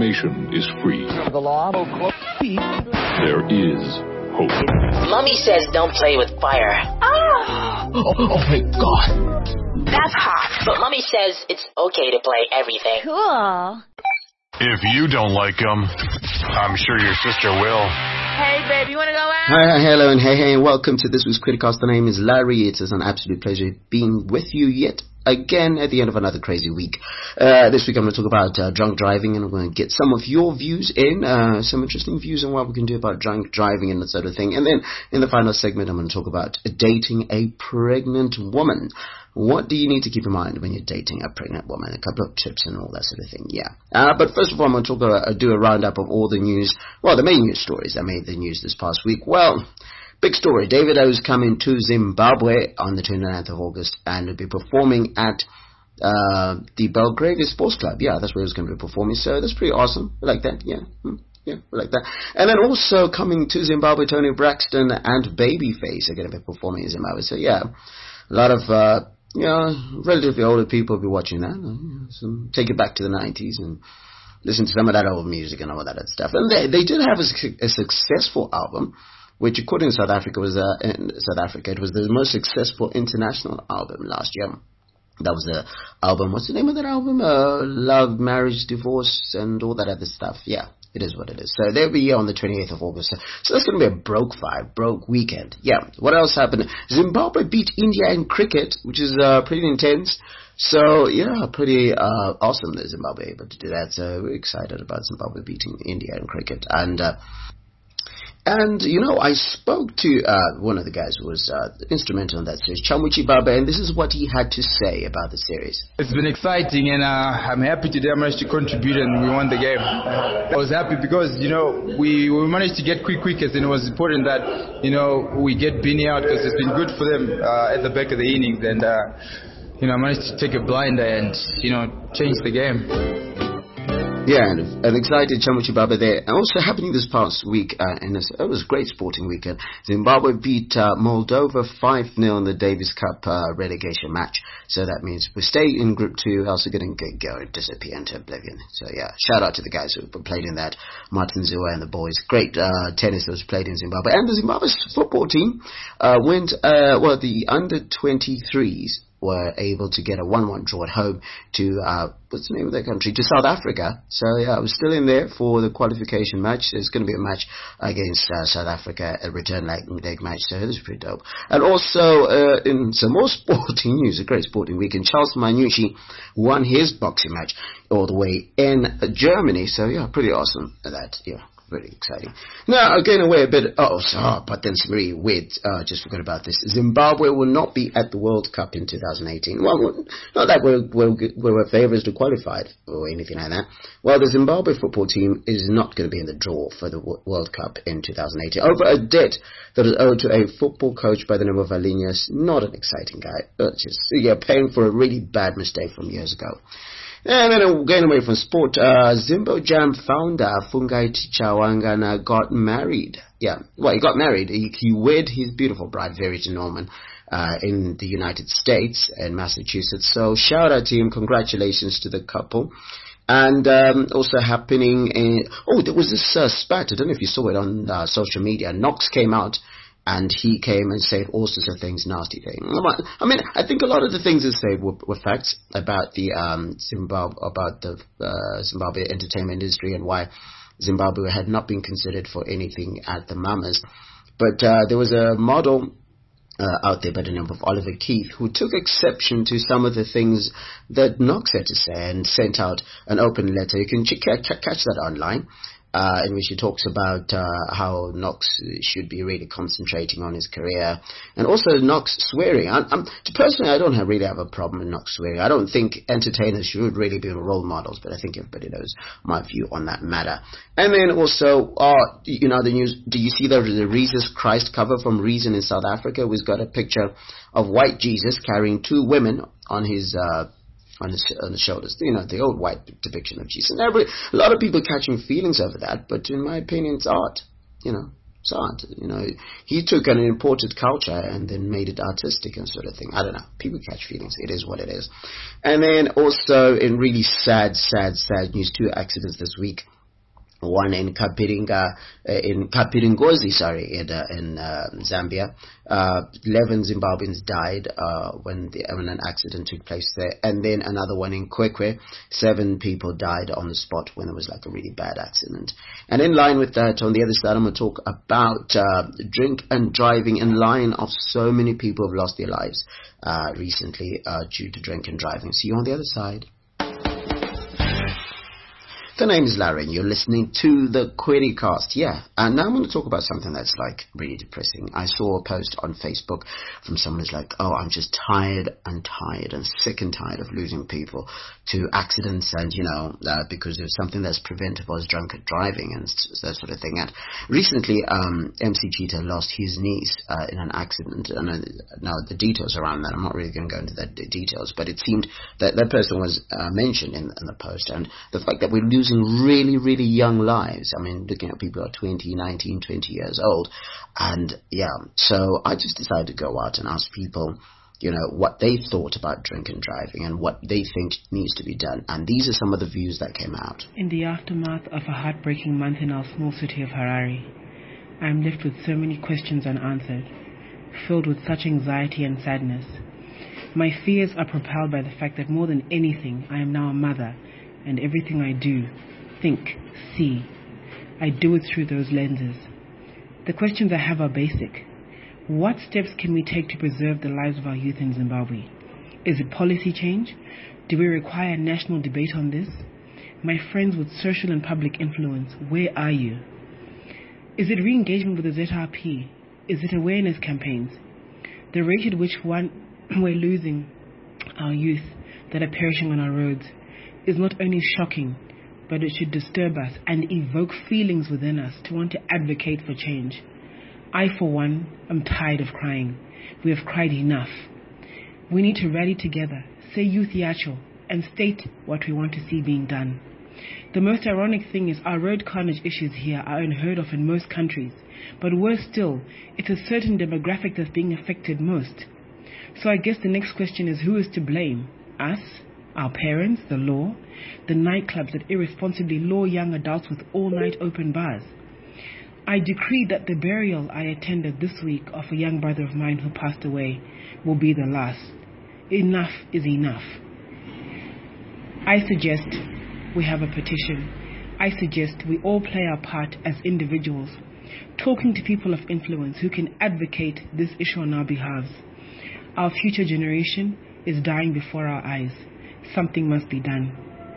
information is free. The law. There is hope. Mommy says don't play with fire. Oh my God. That's hot. But Mommy says it's okay to play everything. Cool. If you don't like them, I'm sure your sister will. Hey, babe, you want to go out? Hi, hello, and hey, welcome to this week's Criticast. The name is Larry. It is an absolute pleasure being with you yet again at the end of another crazy week. This week I'm going to talk about drunk driving, and I'm going to get some of your views in, some interesting views on what we can do about drunk driving and that sort of thing. And then in the final segment, I'm going to talk about dating a pregnant woman. What do you need to keep in mind when you're dating a pregnant woman? A couple of tips and all that sort of thing, yeah. But first of all, I'm going to do a roundup of all the news, well, the main news stories that made the news this past week. Well, big story. Davido's coming to Zimbabwe on the 29th of August and will be performing at the Belgravia Sports Club. Yeah, that's where he's going to be performing, so that's pretty awesome. I like that, yeah. Yeah, we like that. And then also coming to Zimbabwe, Tony Braxton and Babyface are going to be performing in Zimbabwe. So, yeah, a lot of relatively older people will be watching that. So take it back to the 90s and listen to some of that old music and all that stuff. And they did have a successful album, which according to South Africa it was the most successful international album last year. That was the album. What's the name of that album? Love, Marriage, Divorce, and all that other stuff. Yeah. It is what it is. So they'll be here on the 28th of August. So that's going to be a broke weekend. Yeah. What else happened? Zimbabwe beat India in cricket, which is pretty intense. So, yeah, pretty awesome that Zimbabwe able to do that. So we're excited about Zimbabwe beating India in cricket. And, you know, I spoke to one of the guys who was instrumental in that series, Chamuchi Baba, and this is what he had to say about the series. It's been exciting, and I'm happy today I managed to contribute and we won the game. I was happy because, you know, we managed to get quick wickets, and it was important that, you know, we get Bini out because it's been good for them at the back of the innings, and, you know, I managed to take a blinder and, you know, change the game. Yeah, and an excited Chamuchi Baba there. And also happening this past week, and it was a great sporting weekend. Zimbabwe beat Moldova 5-0 in the Davis Cup relegation match. So that means we stay in Group 2, also going to go and disappear into oblivion. So yeah, shout out to the guys who played in that, Martin Zua and the boys. Great tennis that was played in Zimbabwe. And the Zimbabwe football team the under-23s were able to get a 1-1 draw at home to, what's the name of that country? To South Africa. So, yeah, I was still in there for the qualification match. There's going to be a match against South Africa, a return leg match, so it was pretty dope. And also, in some more sporting news, a great sporting weekend, Charles Manucci won his boxing match all the way in Germany. So, yeah, pretty awesome that, yeah. Very exciting. Now, going away a bit, but then some really weird, just forgot about this. Zimbabwe will not be at the World Cup in 2018. Well, not that we're favourites to qualify or anything like that. Well, the Zimbabwe football team is not going to be in the draw for the World Cup in 2018 over a debt that is owed to a football coach by the name of Valinius. Not an exciting guy. Paying for a really bad mistake from years ago. And then going away from sport, Zimbo Jam founder Fungai Tichawangana got married. Yeah, well, he got married. He wed his beautiful bride, Verity Norman, in the United States and Massachusetts. So shout out to him. Congratulations to the couple. And also happening there was this spat. I don't know if you saw it on social media. Knox came out. And he came and said all sorts of things, nasty things. I mean, I think a lot of the things he said were facts about the Zimbabwe entertainment industry and why Zimbabwe had not been considered for anything at the Mamas. But there was a model out there by the name of Oliver Keith who took exception to some of the things that Knox had to say and sent out an open letter. You can catch that online. In which he talks about how Knox should be really concentrating on his career, and also Knox swearing. Personally, I don't really have a problem with Knox swearing. I don't think entertainers should really be role models, but I think everybody knows my view on that matter. And then also, the news. Do you see the Jesus Christ cover from Reason in South Africa? We've got a picture of white Jesus carrying two women on his on the shoulders. You know, the old white depiction of Jesus. And a lot of people catching feelings over that, but in my opinion, it's art. You know, Sad, he took an imported culture and then made it artistic and sort of thing. I don't know. People catch feelings. It is what it is. And then also in really sad news, 2 accidents this week. One in Kapiringozi, in Zambia. 11 Zimbabweans died when an accident took place there. And then another one in Kwekwe. 7 people died on the spot when it was like a really bad accident. And in line with that, on the other side, I'm going to talk about drink and driving, in line of so many people have lost their lives recently due to drink and driving. See you on the other side. The name is Larry and you're listening to the QueryCast. Yeah, and now I'm going to talk about something that's like really depressing. I saw a post on Facebook from someone who's like, oh, I'm just tired and sick and tired of losing people to accidents and, because there's something that's preventable as drunk driving and that sort of thing. And recently, MC Cheetah lost his niece in an accident. And now the details around that, I'm not really going to go into the details, but it seemed that that person was mentioned in the post. And the fact that we're losing really, really young lives. I mean, looking at people who are 20, 19, 20 years old. And yeah, so I just decided to go out and ask people, what they thought about drink and driving and what they think needs to be done. And these are some of the views that came out. In the aftermath of a heartbreaking month in our small city of Harare, I am left with so many questions unanswered, filled with such anxiety and sadness. My fears are propelled by the fact that more than anything, I am now a mother, and everything I do, think, see, I do it through those lenses. The questions I have are basic. What steps can we take to preserve the lives of our youth in Zimbabwe? Is it policy change? Do we require a national debate on this? My friends with social and public influence, where are you? Is it re-engagement with the ZRP? Is it awareness campaigns? The rate at which we're losing our youth that are perishing on our roads is not only shocking, but it should disturb us and evoke feelings within us to want to advocate for change. I, for one, am tired of crying. We have cried enough. We need to rally together, say Youth Yacho, and state what we want to see being done. The most ironic thing is our road carnage issues here are unheard of in most countries, but worse still, it's a certain demographic that's being affected most. So I guess the next question is, who is to blame? Us? Our parents, the law, the nightclubs that irresponsibly lure young adults with all-night open bars. I decree that the burial I attended this week of a young brother of mine who passed away will be the last. Enough is enough. I suggest we have a petition. I suggest we all play our part as individuals, talking to people of influence who can advocate this issue on our behalf. Our future generation is dying before our eyes. Something must be done.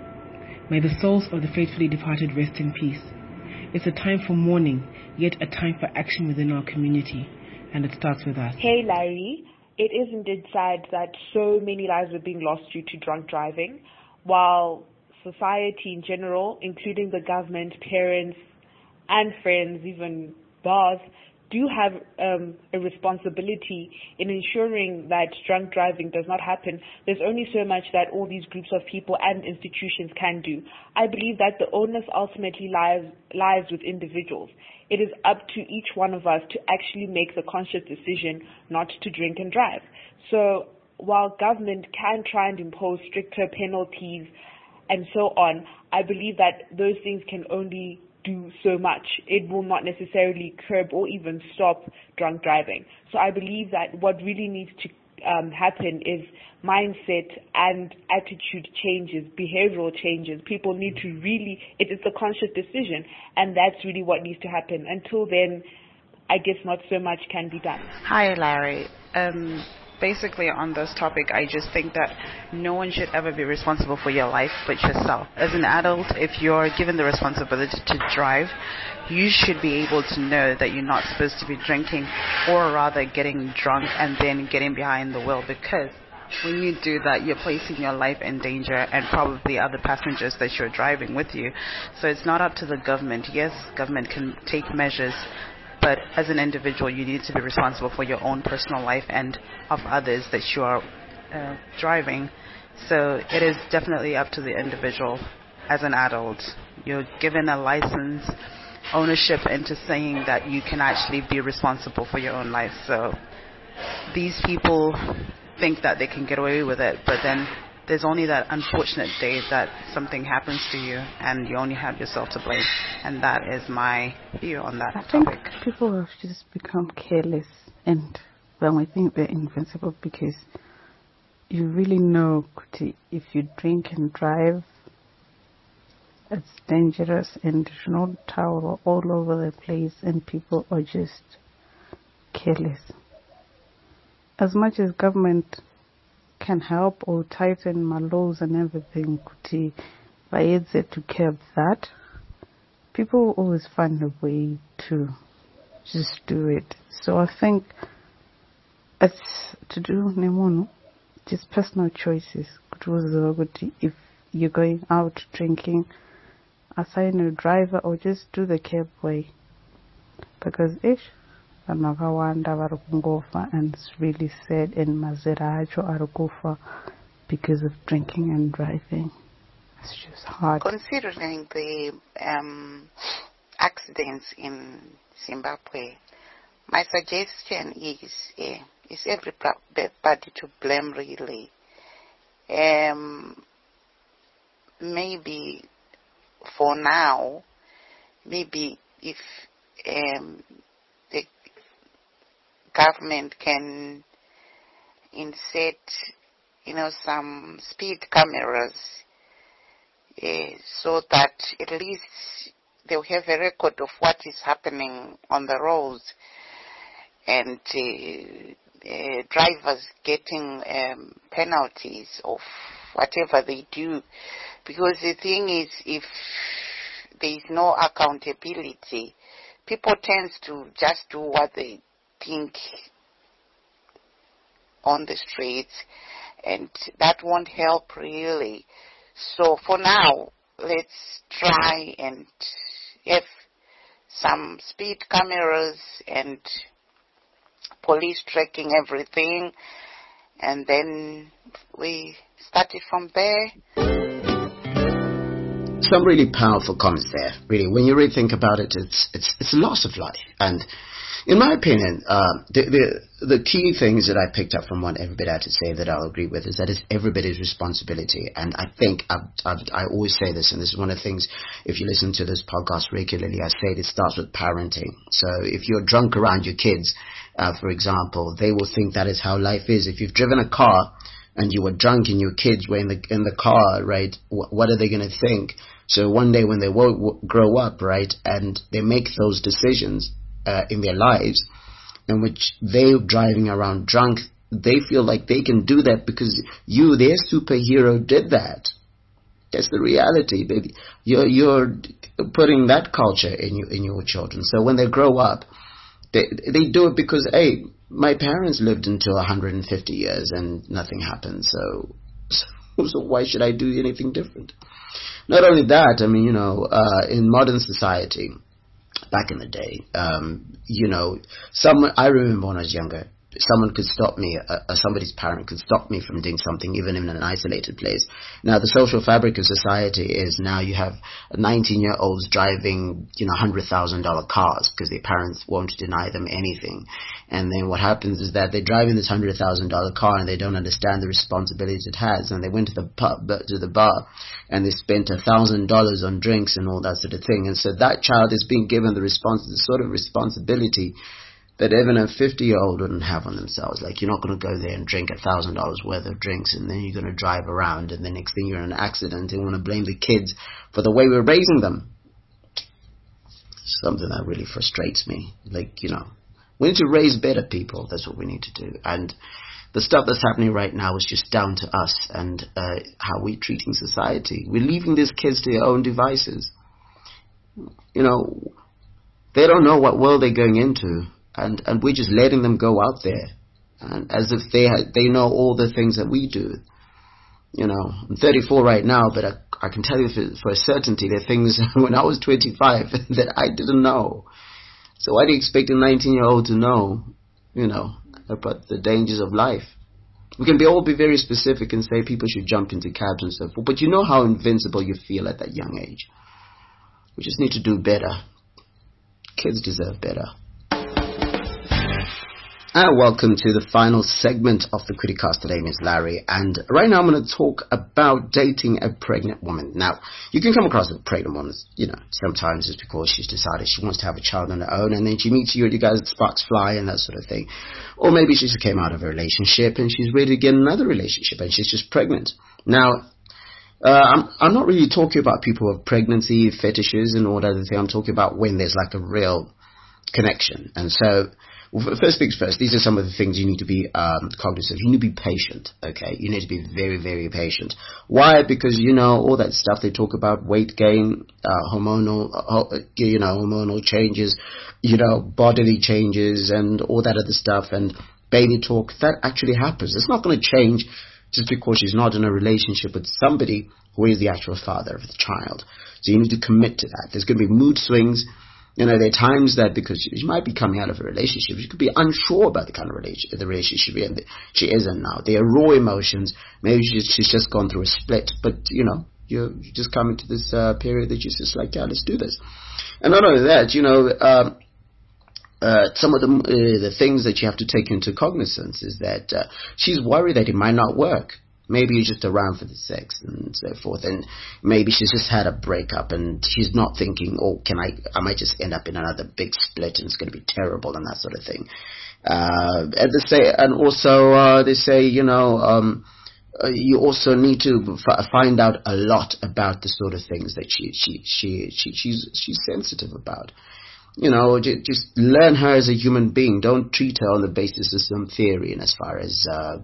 May the souls of the faithfully departed rest in peace. It's a time for mourning, yet a time for action within our community, and it starts with us. Hey Larry, it is indeed sad that so many lives are being lost due to drunk driving, while society in general, including the government, parents, and friends, even bars, do have a responsibility in ensuring that drunk driving does not happen. There's only so much that all these groups of people and institutions can do. I believe that the onus ultimately lies with individuals. It is up to each one of us to actually make the conscious decision not to drink and drive. So while government can try and impose stricter penalties and so on, I believe that those things can only do so much. It will not necessarily curb or even stop drunk driving. So I believe that what really needs to happen is mindset and attitude changes, behavioral changes. People need to really, it's a conscious decision, and that's really what needs to happen. Until then, I guess not so much can be done. Hi, Larry. Basically, on this topic, I just think that no one should ever be responsible for your life but yourself. As an adult, if you're given the responsibility to drive, you should be able to know that you're not supposed to be drinking, or rather getting drunk and then getting behind the wheel, because when you do that, you're placing your life in danger and probably other passengers that you're driving with you. So it's not up to the government. Yes, government can take measures, but as an individual, you need to be responsible for your own personal life and of others that you are driving. So it is definitely up to the individual as an adult. You're given a license, ownership into saying that you can actually be responsible for your own life. So these people think that they can get away with it, but then there's only that unfortunate day that something happens to you and you only have yourself to blame. And that is my view on that topic. I think people have just become careless, and then I think they're invincible, because you really know if you drink and drive, it's dangerous, and there's no towel all over the place, and people are just careless. As much as government can help or tighten my laws and everything, to curb that, people will always find a way to just do it. So I think it's to do nemono, just personal choices. If you're going out drinking, assign a driver or just do the cab way, because Anavawanda Varukungofa, and it's really sad, and Mazerajo Arukufa because of drinking and driving. It's just hard. Considering the accidents in Zimbabwe, my suggestion is everybody to blame, really. Maybe for now, maybe if the government can insert, some speed cameras, so that at least they'll have a record of what is happening on the roads, and drivers getting penalties of whatever they do. Because the thing is, if there is no accountability, people tend to just do what they think on the streets, and that won't help really. So for now, let's try and have some speed cameras and police tracking everything, and then we started from there. Some really powerful comments there. Really, when you really think about it, it's a loss of life. And in my opinion, the key things that I picked up from what everybody had to say that I'll agree with is that it's everybody's responsibility. And I think I always say this, and this is one of the things, if you listen to this podcast regularly, I say it starts with parenting. So if you're drunk around your kids, for example, they will think that is how life is. If you've driven a car and you were drunk and your kids were in the car, right, what are they going to think? So one day when they grow up, right, and they make those decisions in their lives, in which they're driving around drunk, they feel like they can do that because you, their superhero, did that. That's the reality. You're putting that culture in your children. So when they grow up, they do it because, hey, my parents lived until 150 years and nothing happened. So why should I do anything different? Not only that, I mean, in modern society, back in the day, I remember when I was younger, someone could stop me, somebody's parent could stop me from doing something, even in an isolated place. Now, the social fabric of society is now you have 19-year-olds driving, $100,000 cars because their parents won't deny them anything. And then what happens is that they drive in this $100,000 car and they don't understand the responsibility it has. And they went to the bar, and they spent $1,000 on drinks and all that sort of thing. And so that child is being given the sort of responsibility that even a 50-year-old wouldn't have on themselves. Like, you're not going to go there and drink $1,000 worth of drinks, and then you're going to drive around, and the next thing you're in an accident and want to blame the kids for the way we're raising them. Something that really frustrates me. We need to raise better people. That's what we need to do. And the stuff that's happening right now is just down to us and how we're treating society. We're leaving these kids to their own devices. They don't know what world they're going into. And we're just letting them go out there, and as if they know all the things that we do. I'm 34 right now, but I can tell you for a certainty there are things when I was 25 that I didn't know. So why do you expect a 19-year-old to know, about the dangers of life? We can all be very specific and say people should jump into cabs and so forth, but you know how invincible you feel at that young age. We just need to do better. Kids deserve better. And welcome to the final segment of the Criticast. Today, Ms. Larry. And right now I'm going to talk about dating a pregnant woman. Now, you can come across a pregnant woman, sometimes it's because she's decided she wants to have a child on her own, and then she meets you and you guys sparks fly and that sort of thing. Or maybe she just came out of a relationship and she's ready to get another relationship and she's just pregnant. Now, I'm not really talking about people with pregnancy fetishes and all that other thing. I'm talking about when there's like a real connection. And so, first things first, these are some of the things you need to be cognizant of. You need to be patient, okay? You need to be very, very patient. Why? Because, all that stuff they talk about, weight gain, hormonal changes, bodily changes and all that other stuff and baby talk, that actually happens. It's not going to change just because she's not in a relationship with somebody who is the actual father of the child. So you need to commit to that. There's going to be mood swings. There are times that because she might be coming out of a relationship, she could be unsure about the kind of relationship she is in now. There are raw emotions. Maybe she's just gone through a split, but you just come into this period that you're just like, yeah, let's do this. And not only that, some of the things that you have to take into cognizance is that she's worried that it might not work. Maybe you're just around for the sex and so forth, and maybe she's just had a breakup and she's not thinking, I might just end up in another big split and it's going to be terrible and that sort of thing. They say, you also need to find out a lot about the sort of things that she's sensitive about. Just learn her as a human being. Don't treat her on the basis of some theory, and as far as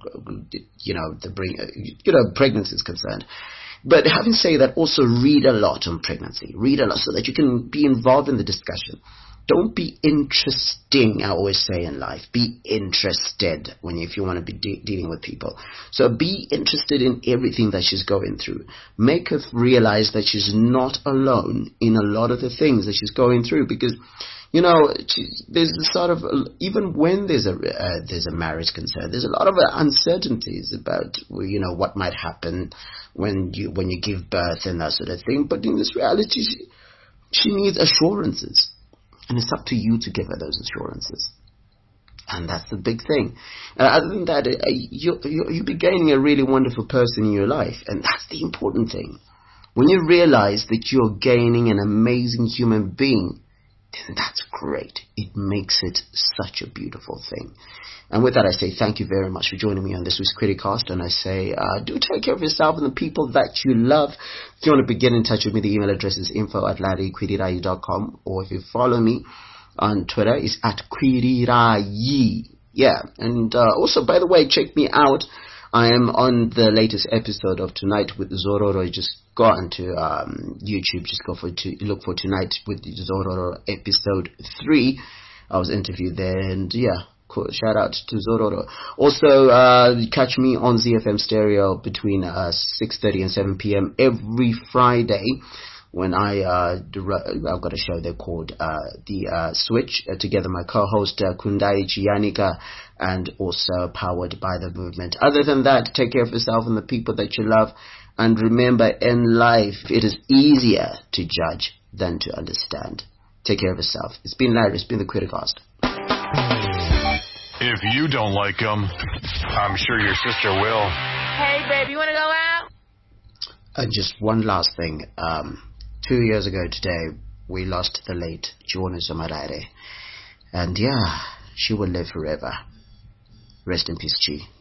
pregnancy is concerned. But having said that, also read a lot on pregnancy. Read a lot so that you can be involved in the discussion. Don't be interesting, I always say in life. Be interested if you want to be dealing with people. So be interested in everything that she's going through. Make her realize that she's not alone in a lot of the things that she's going through, because there's the sort of, even when there's a marriage concern, there's a lot of uncertainties about what might happen when you give birth and that sort of thing. But in this reality, she needs assurances. And it's up to you to give her those assurances. And that's the big thing. Other than that, you'll be gaining a really wonderful person in your life. And that's the important thing. When you realize that you're gaining an amazing human being, then that's great. It makes it such a beautiful thing. And with that, I say thank you very much for joining me on this week's Criticast. And I say, do take care of yourself and the people that you love. If you want to get in touch with me, the email address is info@larryquirirayi.com. Or if you follow me on Twitter, it's @Quirirayi. Yeah. And also, by the way, check me out. I am on the latest episode of Tonight with Zororo. Just go onto YouTube. Just look for Tonight with Zororo episode 3. I was interviewed there, and yeah. Cool. Shout out to Zororo. Also, catch me on ZFM Stereo between 6:30 and 7 p.m. every Friday when I've got a show there called The Switch, together my co-host Kundai Chianika, and also powered by the movement. Other than that, take care of yourself and the people that you love, and remember, in life it is easier to judge than to understand. Take care of yourself. It's been Larry. It's been the Criticast. If you don't like them, I'm sure your sister will. Hey, baby, you want to go out? And just one last thing. 2 years ago today, we lost the late Joanna Zamarare. And yeah, she will live forever. Rest in peace, Chi.